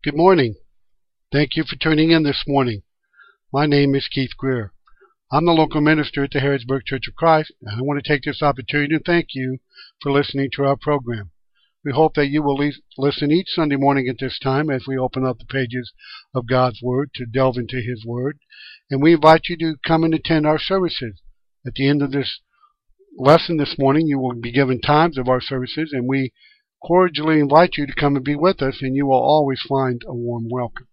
Good morning. Thank you for tuning in this morning. My name is Keith Greer. I'm the local minister at the Harrodsburg Church of Christ, and I want to take this opportunity to thank you for listening to our program. We hope that you will listen each Sunday morning at this time as we open up the pages of God's Word to delve into His Word, and we invite you to come and attend our services. At the end of this lesson this morning, you will be given times of our services, and we cordially invite you to come and be with us, and you will always find a warm welcome.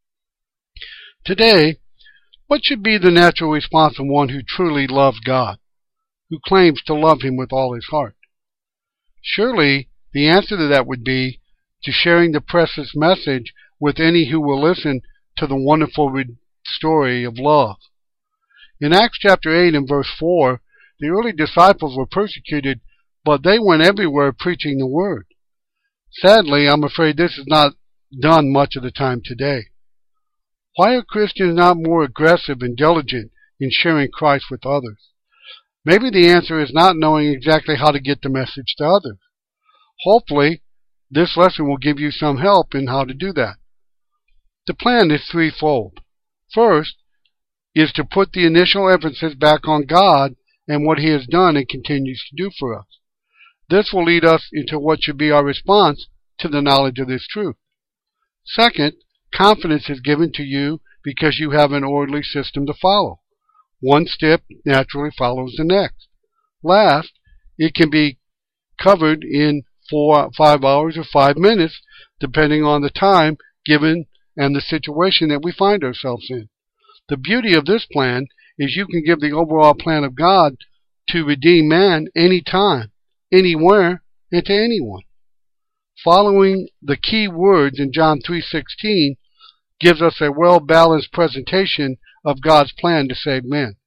Today, what should be the natural response of one who truly loves God, who claims to love Him with all his heart? Surely, the answer to that would be to sharing the precious message with any who will listen to the wonderful story of love. In Acts chapter 8 and verse 4, the early disciples were persecuted, but they went everywhere preaching the word. Sadly, I'm afraid this is not done much of the time today. Why are Christians not more aggressive and diligent in sharing Christ with others? Maybe the answer is not knowing exactly how to get the message to others. Hopefully, this lesson will give you some help in how to do that. The plan is threefold. First is to put the initial emphasis back on God and what He has done and continues to do for us. This will lead us into what should be our response to the knowledge of this truth. Second, confidence is given to you because you have an orderly system to follow. One step naturally follows the next. Last, it can be covered in 5 hours or 5 minutes, depending on the time given and the situation that we find ourselves in. The beauty of this plan is you can give the overall plan of God to redeem man anytime, anywhere, and to anyone. Following the key words in John 3:16 gives us a well-balanced presentation of God's plan to save men.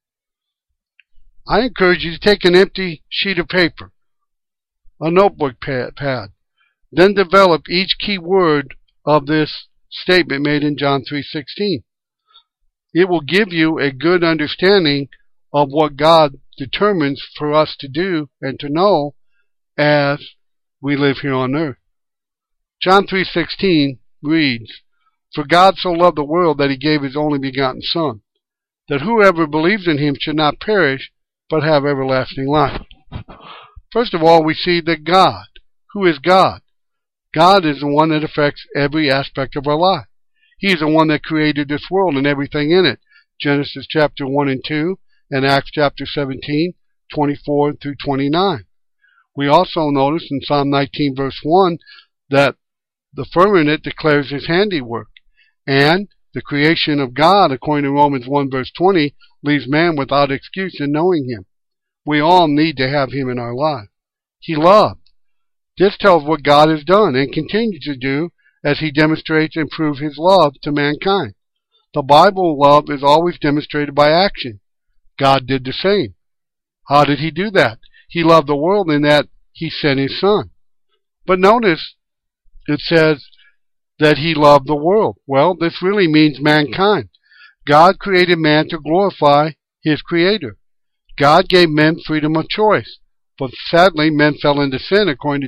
I encourage you to take an empty sheet of paper, a notebook pad, then develop each key word of this statement made in John 3:16. It will give you a good understanding of what God determines for us to do and to know as we live here on earth. John 3:16 reads, "For God so loved the world that He gave His only begotten Son, that whoever believes in Him should not perish, but have everlasting life." First of all, we see that God. Who is God? God is the one that affects every aspect of our life. He is the one that created this world and everything in it. Genesis chapter 1 and 2 and Acts chapter 17, 24 through 29. We also notice in Psalm 19 verse 1 that the firmament declares His handiwork, and the creation of God, according to Romans 1 verse 20, leaves man without excuse in knowing Him. We all need to have Him in our life. He loved. This tells what God has done and continues to do as He demonstrates and proves His love to mankind. The Bible love is always demonstrated by action. God did the same. How did He do that? He loved the world in that He sent His Son. But notice it says that He loved the world. Well, this really means mankind. God created man to glorify His Creator. God gave men freedom of choice. But sadly, men fell into sin according to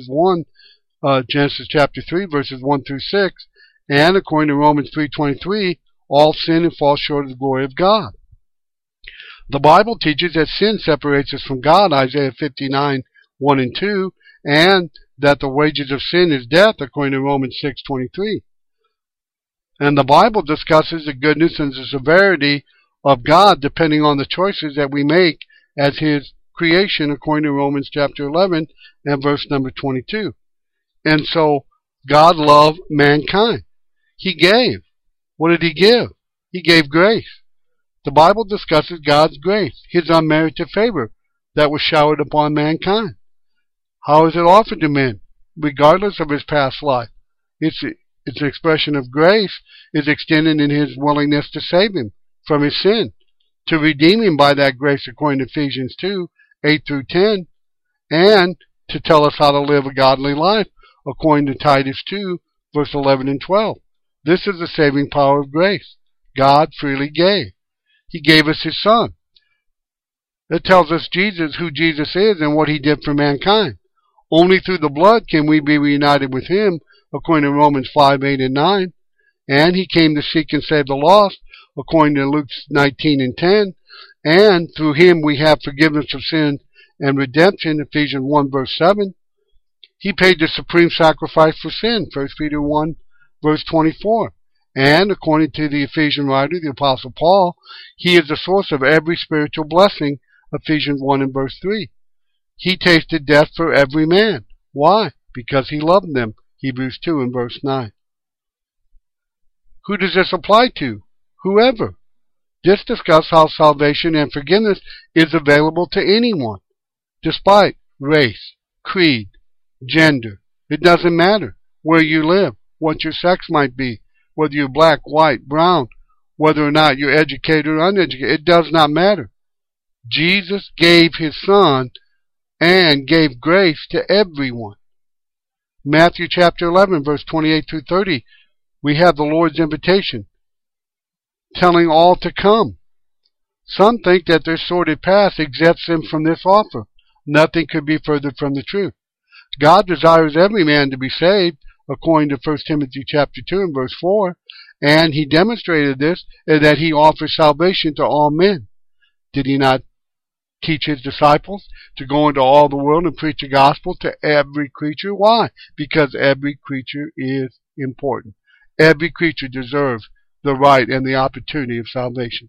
Genesis chapter 3, verses 1 through 6, and according to Romans 3:23, all sin and fall short of the glory of God. The Bible teaches that sin separates us from God, Isaiah 59, 1 and 2, and that the wages of sin is death, according to Romans 6:23. And the Bible discusses the goodness and the severity of God depending on the choices that we make as His creation, according to Romans chapter 11 and verse number 22. And so, God loved mankind. He gave. What did He give? He gave grace. The Bible discusses God's grace, His unmerited favor that was showered upon mankind. How is it offered to men, regardless of his past life? It's an expression of grace is extended in His willingness to save him from his sin, to redeem him by that grace, according to Ephesians 2, 8 through 10, and to tell us how to live a godly life, according to Titus 2, verse 11 and 12. This is the saving power of grace. God freely gave. He gave us His Son. It tells us who Jesus is and what He did for mankind. Only through the blood can we be reunited with Him, according to Romans 5, 8, and 9. And he came to seek and save the lost, according to Luke 19 and 10. And through him we have forgiveness of sin and redemption, Ephesians 1, verse 7. He paid the supreme sacrifice for sin, 1 Peter 1, verse 24. And according to the Ephesian writer, the Apostle Paul, he is the source of every spiritual blessing, Ephesians 1 and verse 3. He tasted death for every man. Why? Because he loved them, Hebrews 2 and verse 9. Who does this apply to? Whoever. Just discuss how salvation and forgiveness is available to anyone, despite race, creed, gender. It doesn't matter where you live, what your sex might be, whether you're black, white, brown, whether or not you're educated or uneducated. It does not matter. Jesus gave his Son and gave grace to everyone. Matthew chapter 11, verse 28 through 30, we have the Lord's invitation, telling all to come. Some think that their sordid past exempts them from this offer. Nothing could be further from the truth. God desires every man to be saved, according to 1 Timothy chapter 2 and verse 4, and he demonstrated this in that he offers salvation to all men. Did he not teach his disciples to go into all the world and preach the gospel to every creature? Why? Because every creature is important. Every creature deserves the right and the opportunity of salvation.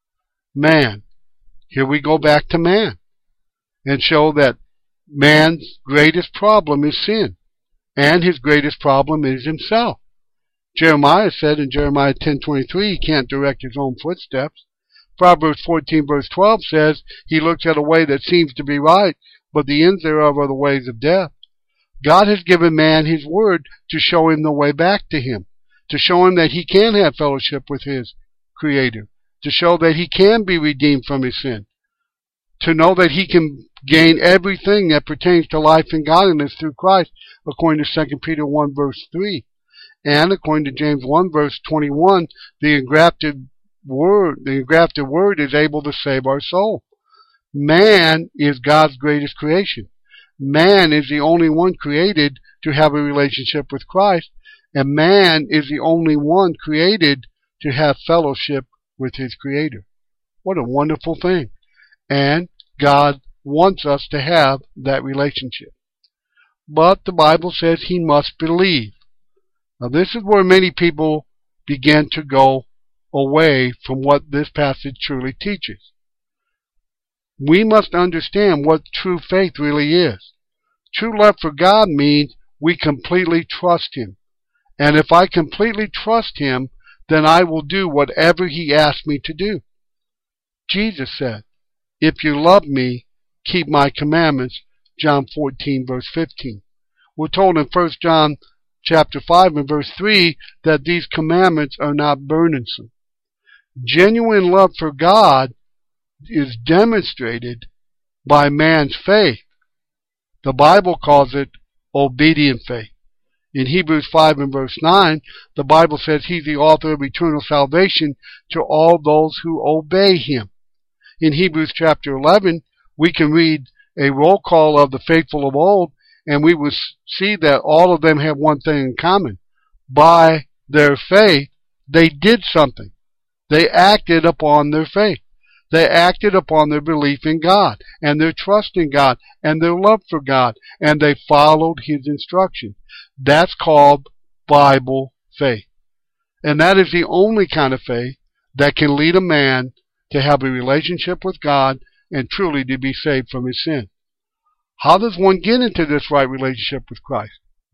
Man. Here we go back to man and show that man's greatest problem is sin, and his greatest problem is himself. Jeremiah said in Jeremiah 10:23 he can't direct his own footsteps. Proverbs 14 verse 12 says he looks at a way that seems to be right, but the ends thereof are the ways of death. God has given man his word to show him the way back to him, to show him that he can have fellowship with his Creator, to show that he can be redeemed from his sin, to know that he can gain everything that pertains to life and godliness through Christ, according to 2 Peter 1 verse 3. And according to James 1 verse 21, the engrafted word is able to save our soul. Man is God's greatest creation. Man is the only one created to have a relationship with Christ, and man is the only one created to have fellowship with his Creator. What a wonderful thing. And God wants us to have that relationship. But the Bible says he must believe. Now this is where many people begin to go away from what this passage truly teaches. We must understand what true faith really is. True love for God means we completely trust him. And if I completely trust him, then I will do whatever he asks me to do. Jesus said, if you love me, keep my commandments, John 14 verse 15. We're told in 1 John chapter 5 and verse 3 that these commandments are not burdensome. Genuine love for God is demonstrated by man's faith. The Bible calls it obedient faith. In Hebrews 5 and verse 9, the Bible says he's the author of eternal salvation to all those who obey him. In Hebrews chapter 11, we can read a roll call of the faithful of old, and we will see that all of them have one thing in common. By their faith, they did something. They acted upon their faith. They acted upon their belief in God, and their trust in God, and their love for God, and they followed his instruction. That's called Bible faith. And that is the only kind of faith that can lead a man to have a relationship with God and truly to be saved from his sin. How does one get into this right relationship with Christ?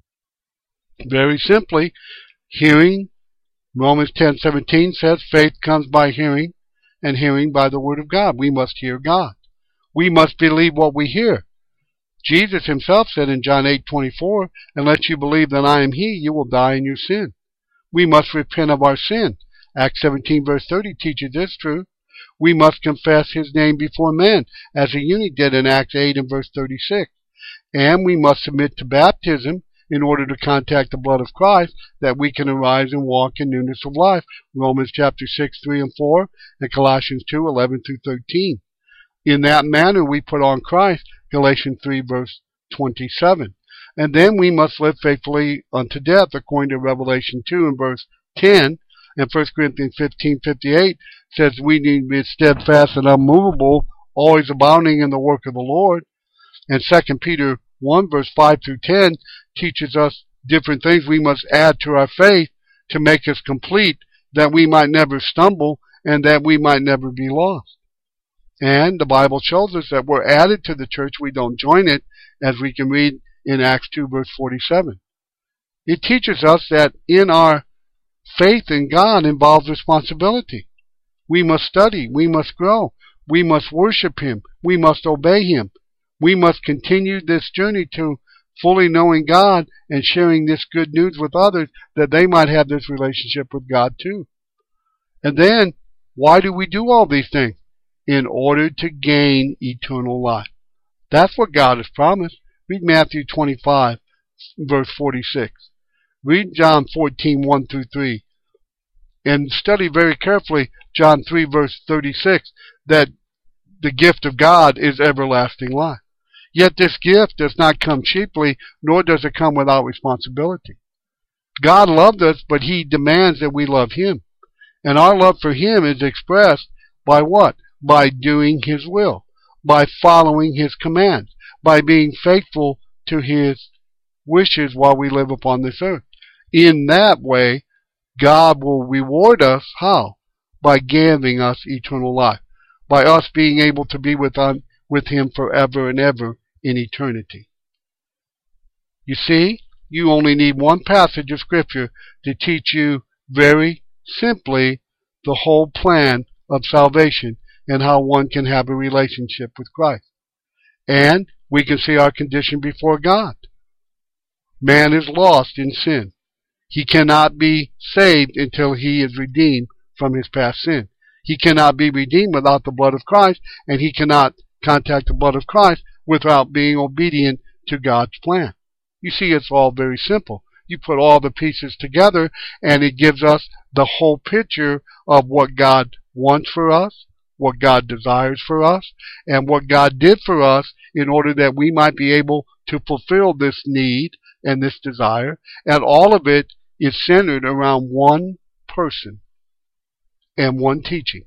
Very simply, hearing. Romans 10:17 says faith comes by hearing, and hearing by the word of God. We must hear God. We must believe what we hear. Jesus himself said in John 8:24, unless you believe that I am he, you will die in your sin. We must repent of our sin. Acts 17 verse 30 teaches this truth. We must confess his name before men, as the eunuch did in Acts 8 and verse 36. And we must submit to baptism in order to contact the blood of Christ, that we can arise and walk in newness of life. Romans chapter 6, 3 and 4, and Colossians 2, 11 through 13. In that manner we put on Christ, Galatians 3 verse 27. And then we must live faithfully unto death, according to Revelation 2 and verse 10. And 1 Corinthians 15:58 says we need to be steadfast and unmovable, always abounding in the work of the Lord. And 2 Peter 1 verse 5 through 10 teaches us different things we must add to our faith to make us complete, that we might never stumble and that we might never be lost. And the Bible shows us that we're added to the church, we don't join it, as we can read in Acts 2 verse 47. It teaches us that in our faith in God involves responsibility. We must study, we must grow, we must worship Him, we must obey Him. We must continue this journey to fully knowing God and sharing this good news with others, that they might have this relationship with God too. And then, why do we do all these things? In order to gain eternal life. That's what God has promised. Read Matthew 25, verse 46. Read John 14, 1 through 3. And study very carefully John 3, verse 36, that the gift of God is everlasting life. Yet this gift does not come cheaply, nor does it come without responsibility. God loved us, but He demands that we love Him. And our love for Him is expressed by what? By doing His will, by following His commands, by being faithful to His wishes while we live upon this earth. In that way, God will reward us. How? By giving us eternal life, by us being able to be with Him forever and ever in eternity. You see, you only need one passage of Scripture to teach you very simply the whole plan of salvation and how one can have a relationship with Christ. And we can see our condition before God. Man is lost in sin. He cannot be saved until he is redeemed from his past sin. He cannot be redeemed without the blood of Christ, and he cannot contact the blood of Christ without being obedient to God's plan. You see, it's all very simple. You put all the pieces together, and it gives us the whole picture of what God wants for us, what God desires for us, and what God did for us in order that we might be able to fulfill this need and this desire. And all of it is centered around one person and one teaching: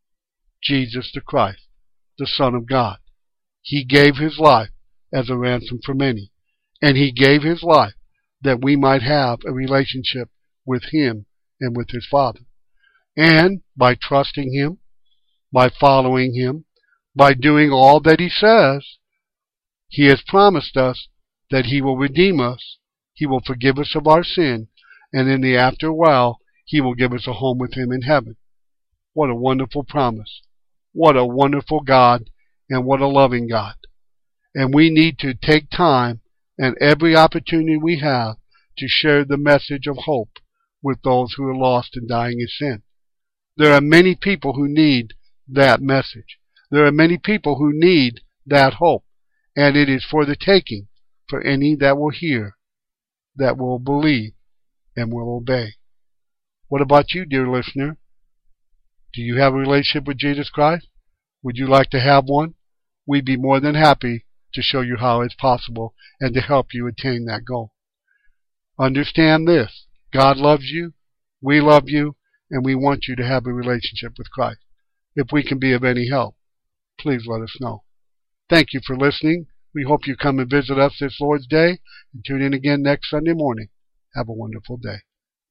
Jesus the Christ, the Son of God. He gave His life as a ransom for many, and He gave His life that we might have a relationship with Him and with His Father. And by trusting Him, by following Him, by doing all that He says, He has promised us that He will redeem us, He will forgive us of our sin, and in the after while, He will give us a home with Him in heaven. What a wonderful promise. What a wonderful God, and what a loving God. And we need to take time and every opportunity we have to share the message of hope with those who are lost and dying in sin. There are many people who need that message. There are many people who need that hope, and it is for the taking for any that will hear, that will believe, and will obey. What about you, dear listener? Do you have a relationship with Jesus Christ? Would you like to have one? We'd be more than happy to show you how it's possible and to help you attain that goal. Understand this: God loves you, we love you, and we want you to have a relationship with Christ. If we can be of any help, please let us know. Thank you for listening. We hope you come and visit us this Lord's Day, and tune in again next Sunday morning. Have a wonderful day.